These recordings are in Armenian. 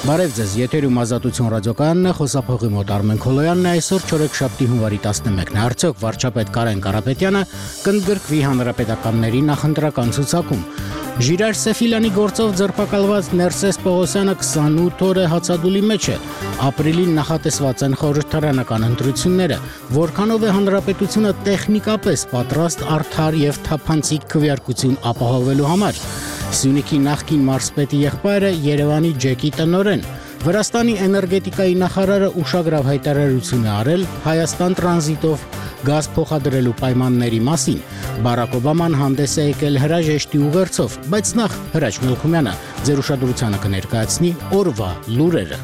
Բարև ձեզ, եթերում Ազատություն ռադիոկայանն է, խոսափողի մոտ Արմեն Քոլոյանն է, այսօր չորեքշաբթի հունվարի 11-ն է, արդյոք վարչապետ Կարեն Կարապետյանը կընդգրկվի հանրապետականների նախընտրական ցուցակում։ Ժիրայր Սեֆիլյանի գործով ձերբակալված Ներսես Պողոսյանը 28 օր է հացադուլի մեջ է, ապրիլին նախատեսված են խորհրդարանական ընտրությունները, որքանով է հանրապետությունը տեխնիկապես պատրաստ արդար եւ թափանցիկ քվեարկություն ապահովելու համար։ Սյունիքի նախկին մարզպետի եղբայրը Երևանի ջեկի տնօրեն, Վրաստանի էներգետիկայի նախարարը ուշագրավ հայտարարություն է արել Հայաստան տրանզիտով գազ փոխադրելու պայմանների մասին։ Բարակ Օբաման հանդես է եկել հրաժեշտի ուղերձով, բայց նախ Հրաչ Մելքումյանը ձեր ուշադրությանը կներկայացնի օրվա լուրերը։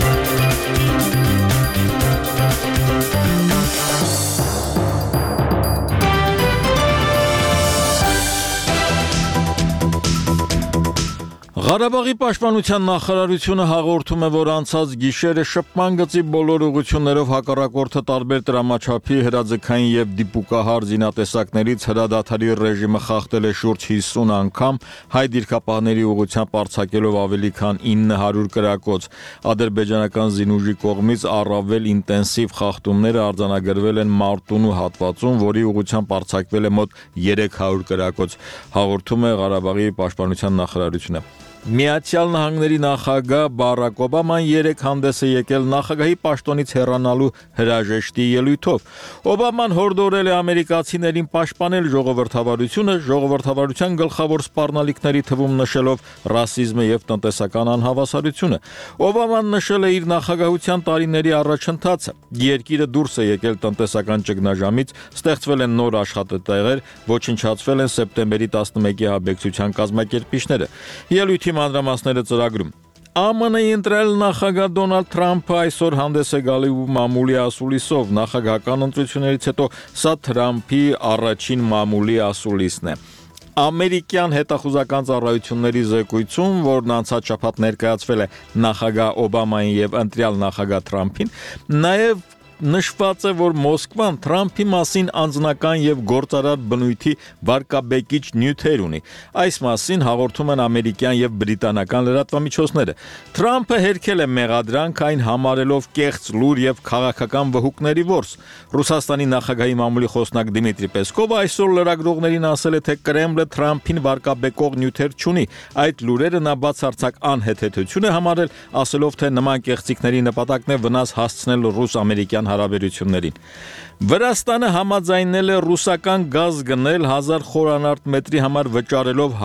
Ղարաբաղի պաշտպանության նախարարությունը հաղորդում է, որ անցած գիշերը շփման գծի բոլոր ուղղություններով հակառակորդը տարբեր տրամաչափի հրաձգային եւ դիպուկահար զինատեսակներից հրադադարի ռեժիմը խախտել է շուրջ 50 անգամ, հայ դիրքապահների ուղղությամբ արձակելով ավելի քան 900 կրակոց։ Ադրբեջանական զինուժի կողմից առավել ինտենսիվ խախտումները արձանագրվել են Մարտունու հատվածում, որի ուղղությամբ արձակվել է մոտ 300 կրակոց, հաղորդում է Ղարաբաղի պաշտպանության նախարարությունը։ Միացյալ Նահանգների նախագահ Բարակ Օբաման երեկ հանդես է եկել նախագահի պաշտոնից հեռանալու հրաժեշտի ելույթով։ Օբաման հորդորել է ամերիկացիներին պաշտպանել ժողովրդավարությունը, ժողովրդավարության գլխավոր սպառնալիքների թվում նշելով ռասիզմը եւ տնտեսական անհավասարությունը։ Օբաման նշել է իր նախագահության տարիների առաջընթացը։ Երկիրը դուրս է եկել տնտեսական ճգնաժամից, ստեղծվել են նոր աշխատատեղեր, ոչնչացվել են սեպտեմբերի 11-ի ահաբեկչության կազմակերպիչները։ Ելույթի մանրամասները ծրագրում։ ԱՄՆ-ի ընտրել նախագահ Դոնալդ Թրամփը այսօր հանդես է գալի մամուլի ասուլիսով, նախագահական ընտրություններից հետո սա Թրամփի առաջին մամուլի ասուլիսն է։ Ամերիկյան հետախուզական ծառայությունների զեկույցում, որն անցած շաբաթ ներկայացվել է նախագահ Օբամային եւ ընտրյալ նախագահ Թրամփին, նաեւ նշված է, որ Մոսկվան Թրամփի մասին անձնական եւ գործարար բնույթի վարկաբեկիչ նյութեր ունի։ Այս մասին հաղորդում են ամերիկյան եւ բրիտանական լրատվամիջոցները։ Թրամփը հերքել է մեղադրանք, այն համարելով կեղծ լուր եւ քաղաքական վհուկների որս։ Ռուսաստանի նախագահի մամուլի խոսնակ Դիմիտրի Պեսկովը այսօր լրագրողներին ասել է, թե Կրեմլը Թրամփին վարկաբեկող նյութեր չունի։ Այդ լուրերը նա բացարձակ անհեթեթություն է համարել, ասելով, թե նման կեղծիքների նպատակն է վնաս հասցնել ռուս-ամերիկյան հարաբերություններին։ Վրաստանը համաձայնել է ռուսական գազ գնել 1000 խորանարդ մետրի համար վճարելով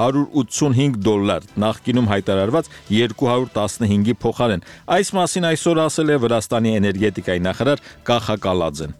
$185, նախկինում հայտարարված 215-ի փոխարեն։ Այս մասին այսօր ասել է Վրաստանի էներգետիկայի նախարար Կախա Կալաձեն։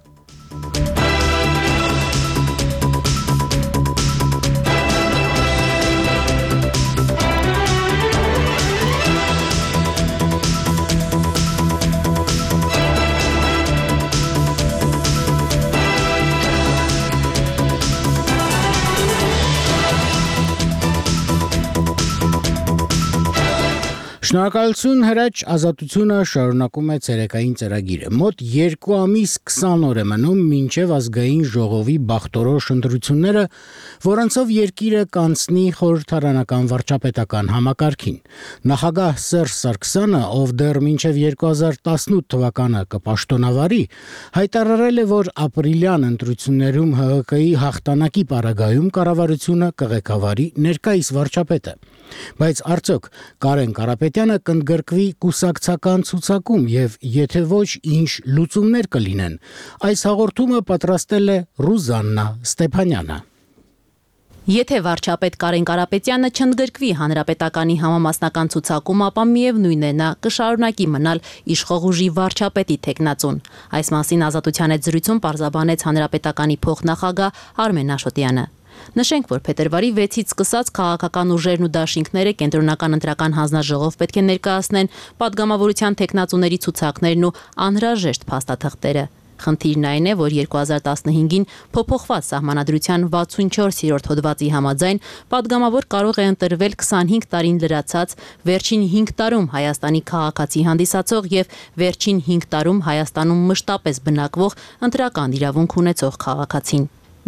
Շնորհակալություն Հրաչ, Ազատությունը շարունակում է ցերեկային ծրագիրը։ Մոտ 2 ամիս 20 օր է մնում մինչև ազգային ժողովի բախտորոշ ընտրությունները, որոնցով երկիրը կանցնի խորհրդարանական վարչապետական համակարգին։ Նախագահ Սերժ Սարգսյանը, ով դեռ մինչև 2018 թվականը կպաշտոնավարի, հայտարարել է, որ ապրիլյան ընտրություններում ՀՀԿ-ի հաղթանակի պարագայում կառավարությունը կղեկավարի ներկայիս վարչապետը։ Բայց արդյոք Կարեն Կարապետյանը կընդգրկվի կուսակցական ցուցակում եւ եթե ոչ, ինչ լուծումներ կլինեն։ Այս հաղորդումը պատրաստել է Ռուզաննա Ստեփանյանը։ Եթե վարչապետ Կարեն Կարապետյանը չընդգրկվի հանրապետականի համամասնական ցուցակում, ապա միևնույն է նա կշարունակի մնալ իշխող ուժի վարչապետի թեկնածուն։ Այս մասին Ազատության հետ զրույցում պարզաբանեց հանրապետականի փոխնախագահ Արմեն Աշոտյանը։ Նշենք, որ փետրվարի 6-ից սկսած քաղաքական ուժերն ու դաշինքները կենտրոնական ընտրական հանձնաժողով պետք է ներկայացնեն падգամավորության թեկնածուների ցուցակներն ու անհրաժեշտ փաստաթղթերը։ Խնդիրն այն է, որ 2015-ին փոփոխված սահմանադրության 64-րդ հոդվածի համաձայն падգամավոր կարող է ընտրվել 25 տարին լրացած, վերջին 5 տարում Հայաստանի քաղաքացի հանդիսացող եւ վերջին 5 տարում Հայաստանում մշտապես բնակվող ընտրական իրավունք ունեցող քաղաքացին։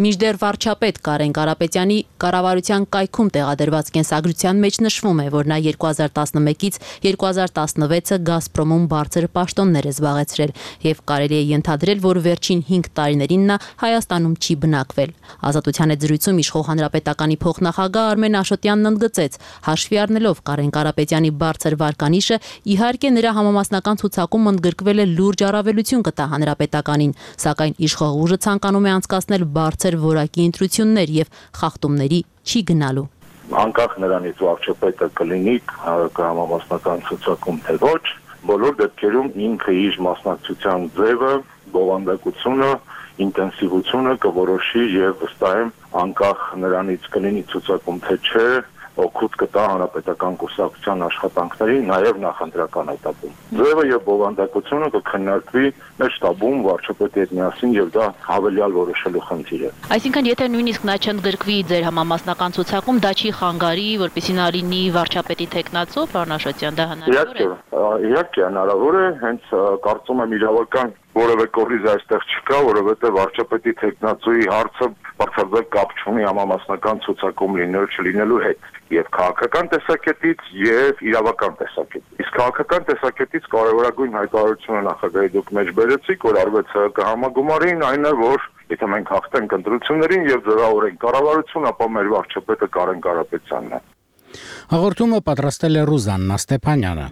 Մինչդեռ վարչապետ Կարեն Կարապետյանի կառավարության կայքում տեղադրված կենսագրության մեջ նշվում է, որ նա 2011-ից 2016-ը Գազպրոմում բարձր պաշտոններ է զբաղեցրել եւ կարելի է ենթադրել, որ վերջին 5 տարիներին նա Հայաստանում չի բնակվել։ Ազատության հետ զրույցում իշխող հանրապետականի փոխնախագահ Արմեն Աշոտյանն ընդգծեց, հաշվի առնելով Կարեն Կարապետյանի բարձր վարկանիշը, իհարկե նրա համամասնական ցուցակում ընդգրկվել է լուրջ առավելություն կտա հանրապետականին, սակայն իշխող ուժը ցանկանում է անցկացնել բարձր որակի ընտրություններ եւ խախտումների չի գնալու։ Անկախ նրանից վարչապետը կլինի համամասնական ցուցակում թե ոչ, բոլոր դեպքերում ինքը իր մասնակցության ձևը, բովանդակությունը, ինտենսիվությունը կորոշի եւ վստահ եմ անկախ նրանից կլինի ցուցակում թե չէ, օգուտ կտա հանրապետական կուսակցության աշխատանքների նաև նախընտրական этаպում։ Ձևը եւ բովանդակությունը կքննարկվի մեր շտաբում վարչապետի հետ միասին եւ դա հավելյալ որոշելու խնդիր է։ Այսինքն, եթե նույնիսկ նա չընդգրկվի ձեր համամասնական ցուցակում, դա չի խանգարի, որպեսզի նա լինի վարչապետի տեխնացու, պարոն Աշոտյան, դա հնարավոր է։ Իհարկե հնարավոր է, հենց կարծում եմ իրավական որևէ կորիզ այստեղ չկա, որովհետև վարչապետի տեխնացուի հարցը բացարձակ կապ չունի համամասնական ցուցակում լինելու չլինելու հետ եւ քաղաքական տեսակետից եւ իրավական տեսակետից։ Իսկ քաղաքական տեսակետից կարևորագույն հայտարարությունը նախագահի դուք մեջ բերեցիք, որ արվեց կհամագումարին, այն է, որ եթե մենք հաղթենք ընտրություններին եւ ձևավորենք կառավարություն, ապա մեր վարչապետը Կարեն Կարապետյանն է։ Հաղորդումը պատրաստել է Ռուզաննա Ստեփանյանը։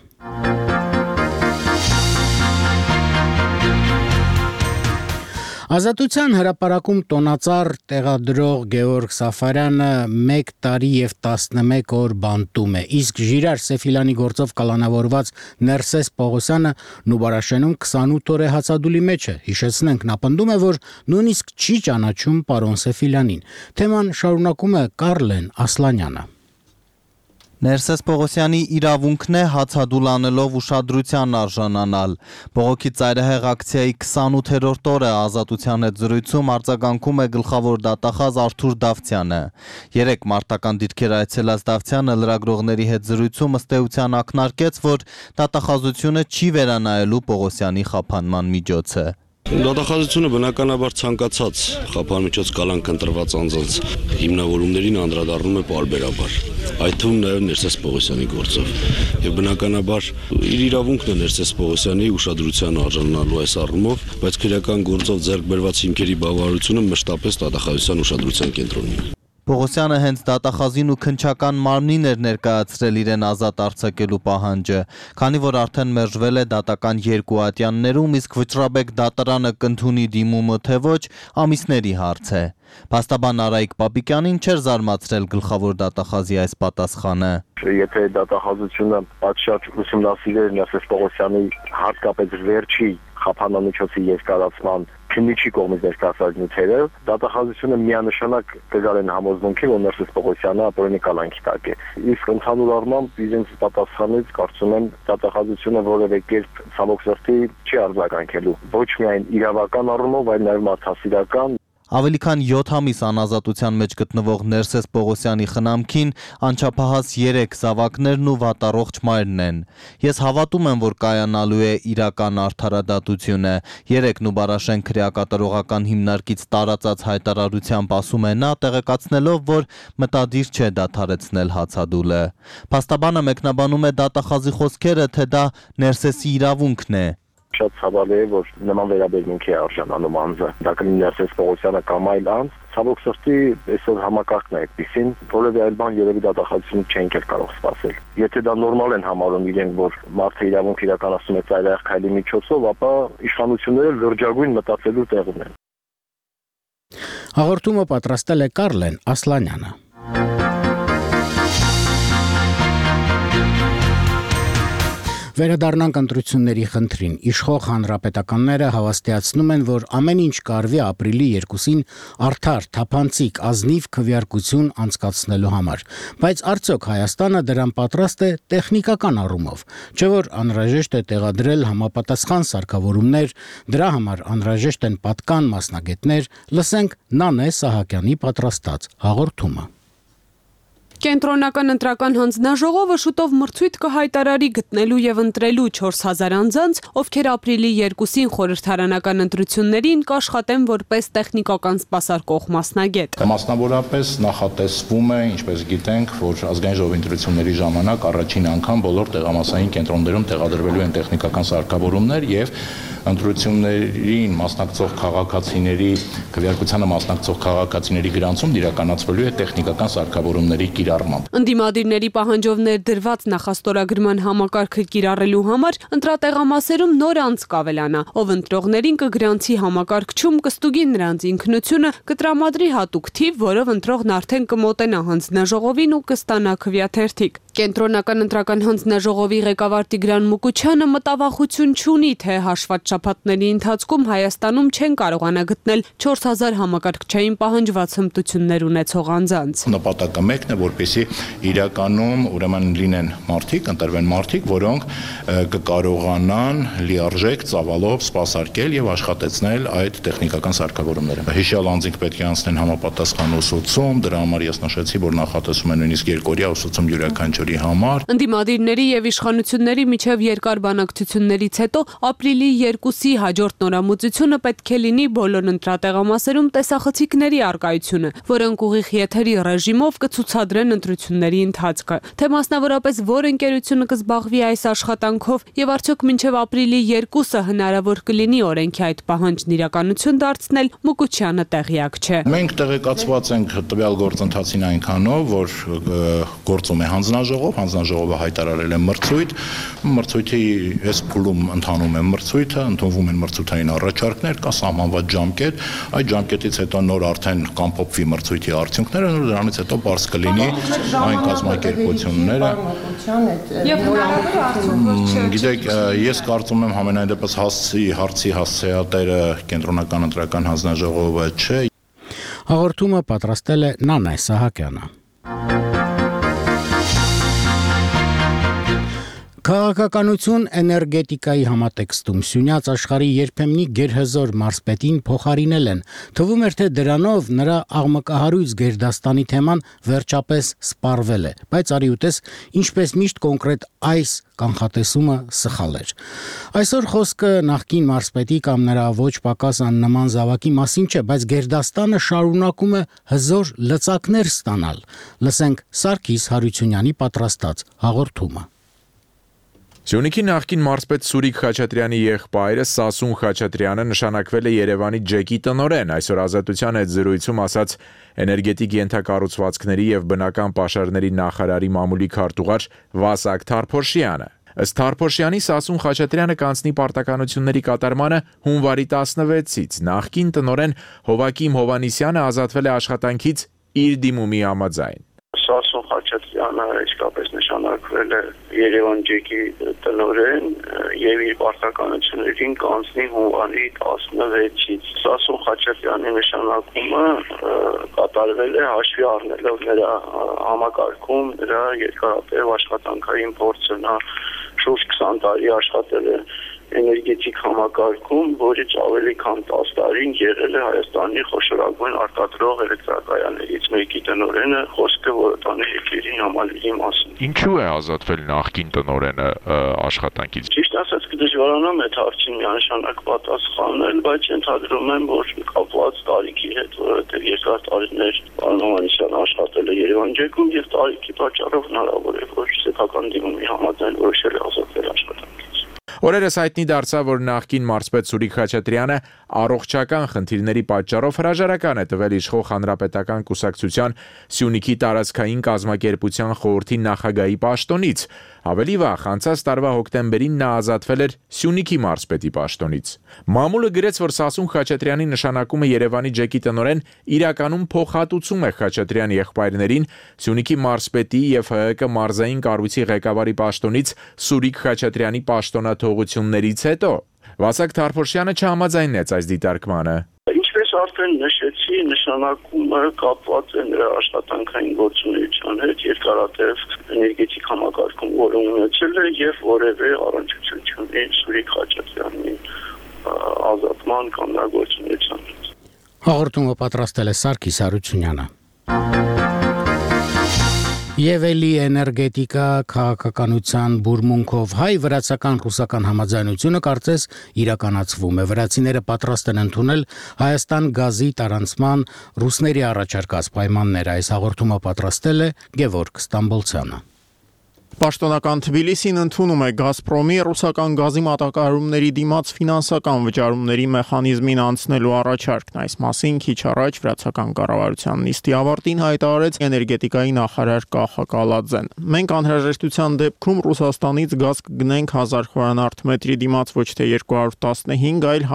Ազատության հրապարակում տոնածառ տեղադրող Գեորգ Սաֆարյանը 1 տարի եւ 11 օր բանտում է, իսկ Ժիրար Սեֆիլյանի գործով կալանավորված Ներսես Պողոսյանը Նուբարաշենում 28 օր է հացադուլի մեջ է։ Հիշեցնենք, նա պնդում է, որ նույնիսկ չի ճանաչում պարոն Սեֆիլյանին։ Թեման շարունակում է Կարլեն Ասլանյանը։ Ներսես Պողոսյանի իրավունքն է հացադուլ անելով ուշադրության արժանանալ։ Բողոքի ծայրահեղ ակցիայի 28-րդ օրը Ազատության հետ զրույցում արձագանքում է գլխավոր դատախազ Արթուր Դավթյանը։ 3 մարտական դիրքեր այցելած Դավթյանը լրագրողների հետ զրույցում ըստ էության ակնարկեց, որ դատախազությունը չի վերանայելու Պողոսյանի խափանման միջոցը։ Դատախազությունը բնականաբար ցանկացած խափանմիջոց կալանք ընտրված անձանց հիմնավորումներին անդրադառնում է պարբերաբար, այդ թվում նաև Ներսես Պողոսյանի գործով։ Եվ բնականաբար իր իրավունքն է Ներսես Պողոսյանի ուշադրության արժանանալու այս առումով, բայց քրեական գործով ձեռք բերված հիմքերի բավարարությունը մշտապես դատախազության ուշադրության կենտրոնում է։ Պողոսյանը հենց դատախազին ու քննչական մարմնին էր ներկայացրել իրեն ազատ արձակելու պահանջը, քանի որ արդեն մերժվել է դատական 2 ատյաններում, իսկ Վճռաբեկ դատարանը կընդունի դիմումը թե ոչ, ամիսների հարց է։ Փաստաբան Արայիկ Պապիկյանին չէր զարմացրել գլխավոր դատախազի այս պատասխանը։ Եթե դատախազությունը պատշաճ ուսումնասիրեր Ներսես Պողոսյանի հատկապես վերջի խափանամիջոցի երկարացման քննիչի կողմից ներկայացված նյութերը, դատախազությունը միանշանակ կգար են համոզմունքի, որ Ներսես Պողոսյանը ապօրինի կալանքի տակ է։ Իսկ ընդհանուր առմամբ իրենց պատասխանից կարծում եմ դատախազությունը որևէ կերպ ցավոք սրտի չի արձագանքելու ոչ միայն իրավական առումով, այլ նաև մարդասիրական։ Ավելի քան 7 ամիս անազատության մեջ գտնվող Ներսես Պողոսյանի խնամքին անչափահաս 3 զավակներն ու վատառողջ մայրն են։ Ես հավատում եմ, որ կայանալու է իրական արդարադատությունը։ 3 Նուբարաշեն քրեակատարողական հիմնարկից տարածած հայտարարությամբ ասում է նա, տեղեկացնելով, որ մտադիր չէ դադարեցնել հացադուլը։ Փաստաբանը մեկնաբանում է դատախազի խոսքերը, թե դա Ներսեսի իրավունքն է։ Շատ ցավալի է, որ նման վերաբերմունքի է արժանանում անձը։ Դա կլինի Ներսես Պողոսյանը կամ այլ անձ, ցավոք սրտի այսօր համակարգն է այդպեսին, որևէ այլ բան երևի դատախազությունը չենք կարող սպասել։ Եթե դա նորմալ են համարում իրենք, որ մարդը իրավունք իրականացնում է ծայրահեղ քայլի միջոցով, ապա իշխանությունները լրջագույն մտածելու տեղում են։ Հաղորդումը պատրաստել է Կարլեն Ասլանյանը։ Վերադառնանք ընտրությունների խնդրին։ Իշխող հանրապետականները հավաստիացնում են, որ ամեն ինչ կարվի ապրիլի 2-ին արդար, թափանցիկ, ազնիվ քվեարկություն անցկացնելու համար։ Բայց արդյոք Հայաստանը դրան պատրաստ է տեխնիկական առումով, չէ՞ որ անհրաժեշտ է տեղադրել համապատասխան սարքավորումներ, դրա համար անհրաժեշտ են պատկան մասնագետներ, լսենք Նանե Սահակյանի պատրաստած հաղորդումը։ Կենտրոնական ընտրական հանձնաժողովը շուտով մրցույթ կհայտարարի գտնելու եւ ընտրելու 4000 անձանց, ովքեր ապրիլի 2-ին խորհրդարանական ընտրություններին կաշխատեն որպես տեխնիկական սպասարկող մասնագետ։ Մասնավորապես նախատեսվում է, ինչպես գիտենք, որ ազգային ժողովի ընտրությունների ժամանակ առաջին անգամ բոլոր տեղամասային կենտրոններում տեղադրվելու են տեխնիկական սարքավորումներ եւ ընտրություններին մասնակցող քաղաքացիների քվեարկությանը մասնակցող քաղաքացիների գրանցում իրականացվելու է տեխնիկական սարքավորումների կիրառմամբ։ Ընդդիմադիրների պահանջով ներդրված նախաստորագրման համակարգը կիրառելու համար ընտրատեղամասերում նոր անձ կավելանա, ով ընտրողներին կգրանցի համակարգչում, կստուգի նրանց ինքնությունը, կտրամադրի հատուկ թիվ, որով ընտրողն արդեն կմոտենա հանձնաժողովին ու կստանա քվեաթերթիկ։ Կենտրոնական ընտրական հանձնաժողովի ղեկավար Տիգրան Մուկուչյանը մտավախություն չունի, թե հաշված շաբաթների ընթացքում Հայաստանում չեն կարողանա գտնել 4000 համակարգչային պահանջված հմտություններ ունեցող անձանց։ Նպատակը մեկն է, որպեսզի իրականում ուրեմն լինեն մարդիկ, ընտրվեն մարդիկ, որոնք կկարողանան լիարժեք ծավալով սպասարկել եւ աշխատեցնել այդ տեխնիկական սարքավորումները։ Հիշյալ անձինք պետք է անցնեն համապատասխան ուսուցում, դրա համար ես նշեցի, որ նախատեսում են նույնիսկ 2-օրյա ուսուցում յուրաքանչյուրի համար։ Ընդդիմադիրների եւ իշխանությունների միջև երկար բանակցություններից հետո ապրիլի 2-ի հաջորդ նորամուծությունը պետք է լինի բոլոր ընտրատեղամասերում տեսախցիկների առկայությունը, որոնք ուղիղ եթերի ռեժիմով կցուցադրեն ընտրությունների ընթացքը։ Թե մասնավորապես որ ընկերությունը կզբաղվի այս աշխատանքով եւ արդյոք մինչեւ ապրիլի 2-ը հնարավոր կլինի օրենքի այդ պահանջն իրականություն դարձնել, Մուկուչյանը տեղյակ չէ։ Մենք տեղեկացված ենք տվյալ գործընթացին այնքանով, որ գործում է հանձնաժողովը հայտարարել է մրցույթի այս փուլում ընթանում է մրցույթը, ընդունվում են մրցութային առաջարկներ, կա սահմանված ժամկետ, այդ ժամկետից հետո նոր արդեն կամփոփվի մրցույթի արդյունքները, նոր դրանից հետո բարձ կլինի այն կազմակերպությունները։ Գիտեք, ես կարծում եմ համենայն դեպս հարցի հասցեատերը կենտրոնական ընտրական հանձնաժողովը չէ։ Հաղորդումը պատրաստել է Նանայ Սահակյանը։ Քաղաքականություն էներգետիկայի համատեքստում Սյունյաց աշխարհի երբեմնի գերհզոր մարզպետին փոխարինել են։ Թվում էր, թե դրանով նրա աղմկահարույց Գերդաստանի թեման վերջապես սպառվել է, բայց արի ուտես, ինչպես միշտ կոնկրետ այս կանխատեսումը սխալ էր։ Այսօր խոսքը նախկին մարզպետի կամ նրա ոչ պակաս աննման զավակի մասին չէ, բայց Գերդաստանը շարունակում է հզոր լծակներ ստանալ։ Լսենք Սարգիս Հարությունյանի պատրաստած հաղորդումը։ Սյունիքի նախկին մարզպետ Սուրիկ Խաչատրյանի եղբայրը Սասուն Խաչատրյանը նշանակվել է Երևանի ջեկի տնօրեն, այսօր Ազատության հետ զրույցում ասաց էներգետիկ ենթակառուցվածքների եւ բնական պաշարների նախարարի մամուլի քարտուղար Վասակ Թարփոշյանը։ Ըստ Թարփոշյանի Սասուն Խաչատրյանը կանցնի պարտականությունների կատարմանը հունվարի 16-ից։ Նախկին տնօրեն Հովակիմ Հովանիսյանը ազատվել է աշխատանքից իր դիմումի համաձայն։ Սասուն Խաչատրյանը իսկապես նշանակվել է Երևան ջեկի տնօրեն եւ իր պարտականություններին կանցնի հունվարի 16-ից։ Սասուն Խաչատրյանի նշանակումը կատարվել է հաշվի առնելով նրա համակարգում, նրա երկարատև աշխատանքային փորձը, նա շուրջ 20 տարի աշխատել է էներգետիկ համակարգում, որից ավելի քան 10 տարին եղել է Հայաստանի խոշորագույն արտադրող էլեկտրակայաններից մեկի տնօրենը, խոսքը որոտանի եկերին համալիրի մասին։ Ինչու է ազատվել նախկին տնօրենը աշխատանքից։ Ճիշտ ասած կդժվարանամ այդ հարցին միանշանակ պատասխանել, բայց ենթադրում եմ, որ կապված տարիքի հետ, որովհետև երկար տարիներ պարոն Հովանեսյանը աշխատել է Երևան ջեկում եւ տարիքի պատճառով հնարավոր է, որ սեփական դիմումի համաձայն որոշել է ազատվել աշխատանքից։ Օրերս հայտնի դարձավ, որ նախկին մարզպետ Սուրիկ Խաչատրյանը առողջական խնդիրների պատճառով հրաժարական է տվել իշխող հանրապետական կուսակցության Սյունիքի տարածքային կազմակերպության խորհրդի նախագահի պաշտոնից։ Ավելի վաղ, անցած տարվա հոկտեմբերին նա ազատվել էր Սյունիքի մարզպետի պաշտոնից։ Մամուլը գրեց, որ Սասուն Խաչատրյանի նշանակումը Երևանի ջեկի տնօրեն իրականում փոխհատուցում է Խաչատրյանի եղբայրներին Սյունիքի մարզպետի եւ ՀՀԿ մարզային կառույցի ղեկավարի պաշտոնից Սուրիկ Խաչատրյանի պաշտոնաթողություններից հետո։ Վասակ Թարփոշյանը չհամաձայնեց այս դիտարկմանը։ Ինչպես արդեն նշեցի, նշանակումը կապված է նրա աշխատանքային գործունեության հետ, երկարատև էներգետիկ համակարգում, որը ունեցել է եւ որևէ առնչություն չունի Սուրիկ Խաչատրյանի ազատման կամ նրա գործունեության հետ։ Հաղորդումը պատրաստել է Սարգիս Հարությունյանը։ Եվ էլի էներգետիկա քաղաքականության բուրմունքով հայ-վրացական-ռուսական համաձայնությունը կարծես իրականացվում է։ Վրացիները պատրաստ են ընդունել Հայաստան գազի տարանցման ռուսների առաջարկած պայմանները։ Այս հաղորդումը պատրաստել է Գևորգ Ստամբոլցյանը։ Պաշտոնական Թբիլիսին ընդունում է Գազպրոմի ռուսական գազի մատակարարումների դիմաց ֆինանսական վճարումների մեխանիզմին անցնելու առաջարկն։ Այս մասին քիչ առաջ վրացական կառավարության նիստի ավարտին հայտարարեց էներգետիկայի նախարար Կախա Կալաձեն։ Մենք անհրաժեշտության դեպքում Ռուսաստանից գազ կգնենք 1000 խորանարդ մետրի դիմաց ոչ թե 215, այլ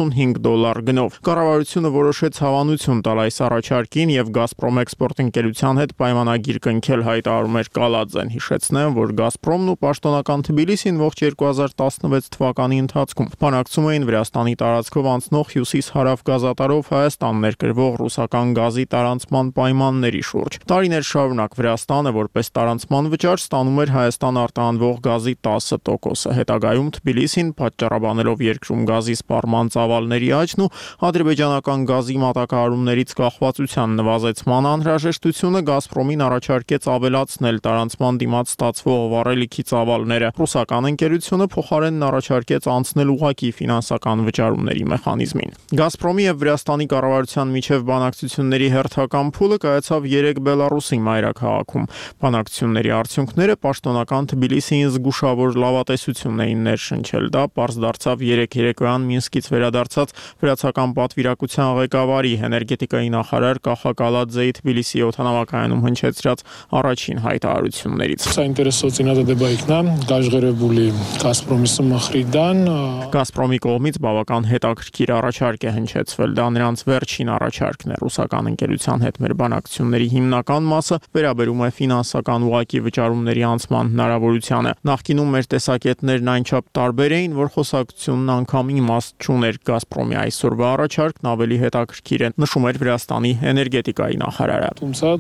$185 գնով։ Կառավարությունը որոշեց հավանություն տալ այս առաջարկին եւ Գազպրոմ էքսպորտ ընկերության հետ պայմանագիր կնքել, հայտարարում էր Կալաձեն, հիշեցնեմ, որ Գազպրոմն ու պաշտոնական Թբիլիսին ողջ 2016 թվականի ընթացքում բանակցում էին Վրաստանի տարածքով անցնող հյուսիս-հարավ գազատարով Հայաստան ներկրվող ռուսական գազի տարանցման պայմանների շուրջ։ Տարիներ շարունակ Վրաստանը որպես տարանցման վճար ստանում էր Հայաստան արտահանվող գազի 10%-ը։ Հետագայում Թբիլիսին պատճառաբանելով երկրում գազի սպառման ծավալների աճն ու ադրբեջանական գազի մատակարարումներից կախվածության նվազեցման անհրաժեշտությունը Գազպրոմին առաջարկեց ավելացնել տարանցման դիմաց ստացվող վառելիքի ծավալները։ Ռուսական ընկերությունը փոխարենն առաջարկեց անցնել ուղղակի ֆինանսական վճարումների մեխանիզմին։ Գազպրոմի եւ Վրաստանի կառավարության միջև բանակցությունների հերթական փուլը կայացավ 3 Բելարուսի մայրաքաղաքում։ Բանակցությունների արդյունքները պաշտոնական Թբիլիսիին զգուշավոր լավատեսություն էին ներշնչել։ Դա պարզ դարձավ 3 երեկոյան Մինսկից վերադարձած վրացական պատվիրակության ղեկավարի էներգետիկայի նախարար Կախա Կալաձեի Թբիլիսի օդանավակայանում հնչեցրած առաջին հայտարարություններից։ Интересуется надо դեպայքնա գազգերը բուլի Գազպրոմի սմխրիդան Գազպրոմի կողմից բավական հետաքրքիր առաջարկ է հնչեցվել։ Դա նրանց վերջին առաջարկն է։ Ռուսական ընկերության հետ մեր բանակցությունների հիմնական մասը վերաբերում է ֆինանսական ուղղակի վճարումների անցման հնարավորությանը։ Նախկինում մեր տեսակետներն այնչափ տարբեր էին, որ խոսակցությունն անգամ իմաստ չուներ։ Գազպրոմի այսօրվա առաջարկն ավելի հետաքրքիր է, նշում էր Վրաստանի էներգետիկայի նախարարը։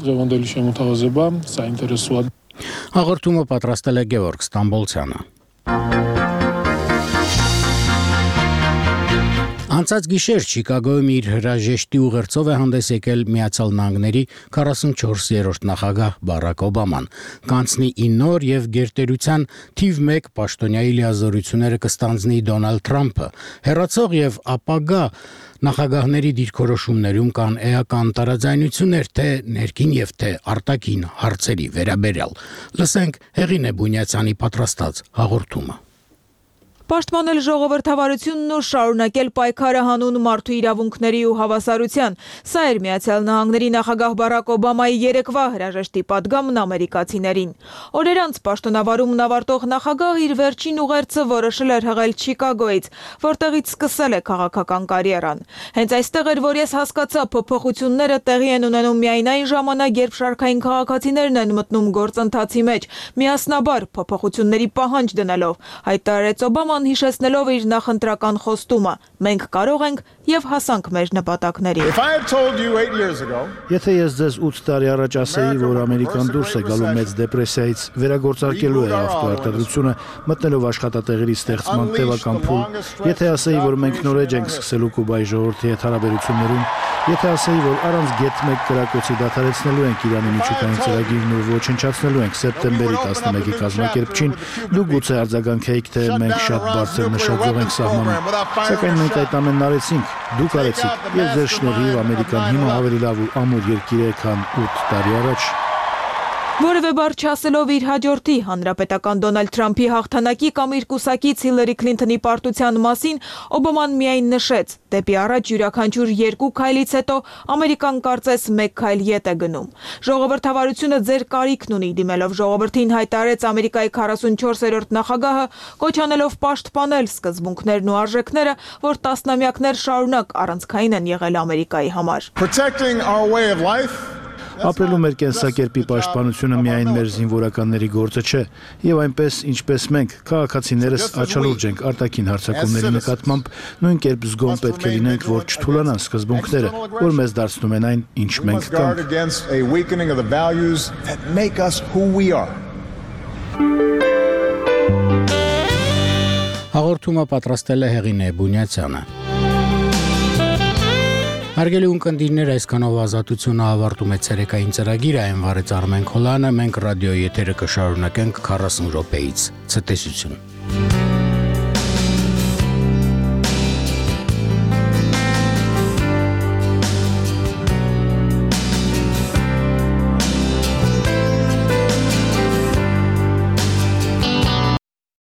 Հաղորդումը պատրաստել է Գևորգ Ստամբոլցյանը։ Անցած գիշեր Չիկագոյում իր հրաժեշտի ուղերձով է հանդես եկել Միացյալ Նահանգների 44-րդ նախագահ Բարակ Օբաման։ Կանցնի 9 օր եւ գերտերության թիվ 1 պաշտոնյայի լիազորությունները կստանձնի Դոնալդ Թրամփը։ Հեռացող եւ ապագա նախագահների դիրքորոշումներում կան էական տարաձայնություններ թե ներքին եւ թե արտաքին հարցերի վերաբերյալ։ Լսենք Հեղինե Բունյացյանի պատրաստած հաղորդումը։ Պաշտպանել ժողովրդավարությունն ու շարունակել պայքարը հանուն մարդու իրավունքների ու հավասարության։ Սա էր Միացյալ Նահանգների նախագահ Բարակ Օբամայի երեկվա հրաժեշտի պատգամն ամերիկացիներին։ Օրեր անց պաշտոնավարումն ավարտող նախագահը իր վերջին ուղերձը որոշել էր հղել Չիկագոյից, որտեղից սկսել է քաղաքական կարիերան։ Հենց այստեղ էր, որ ես հասկացա, փոփոխությունները տեղի են ունենում միայն այն ժամանակ, երբ շարքային քաղաքացիներն են մտնում գործընթացի մեջ, միասնաբար փոփոխությունների պահանջ դնելով, հայտարարեց Օբաման, հիշեցնելով իր նախընտրական խոստումը. մենք կարող ենք եւ հասանք մեր նպատակների։ Եթե ես ձեզ 8 տարի առաջ ասեի, որ Ամերիկան դուրս է գալու մեծ դեպրեսիայից, վերագործարկելու է ավտոարտադրությունը, մտնելով աշխատատեղերի ստեղծման տևական փուլ, եթե ասեի, որ մենք նորեջ ենք սկսելու Կուբայի ժողովրդի հետ հարաբերություններում, եթե ասեի, որ առանց գետ 1 կրակոցի դադարեցնելու ենք Իրանի միջուկային ծրագիրն ու ոչնչացնելու ենք սեպտեմբերի 11-ի կազմակերպչին, դուք գուցե արձագանքեիք, թե մենք շատ բարձր նշաձող ենք սահմանում։ Սակայն մենք այդ ամենն արեցինք, դուք արեցիք, եւ ձեր շնորհիվ Ամերիկան հիմա ավելի լավ ու ամուր երկիր է, քան 8 տարի առաջ։ Որևէ բառ չասելով իր հաջորդի հանրապետական Դոնալդ Թրամփի հաղթանակի կամ իր կուսակից Հիլարի Քլինթոնի պարտության մասին Օբաման միայն նշեց. դեպի առաջ յուրաքանչյուր 2 քայլից հետո Ամերիկան կարծես 1 քայլ ետ է գնում։ Ժողովրդավարությունը ձեր կարիքն ունի, դիմելով ժողովրդին հայտարարեց Ամերիկայի 44-րդ նախագահը, կոչ անելով պաշտպանել սկզբունքներն ու արժեքները, որ տասնամյակներ շարունակ առանցքային են եղել Ամերիկայի համար։ Ապրելու մեր կենսակերպի պաշտպանությունը միայն մեր զինվորականների գործը չէ, եւ այնպես ինչպես մենք քաղաքացիներս աչալուրջ ենք արտաքին հարձակումների նկատմամբ, նույն կերպ զգոն պետք է լինենք, որ չթուլանան սկզբունքները, որ մեզ դարձնում են այն, ինչ մենք Հաղորդումը պատրաստել է Հեղինե Բունյացյանը։ Հարգելի ունկնդիրներ, այսքանով Ազատությունը ավարտում է ցերեկային ծրագիրը, այն վարեց Արմեն Քոլյանը, մենք ռադիոյի եթերը կշարունակենք 40 րոպեից։ Ցտեսություն։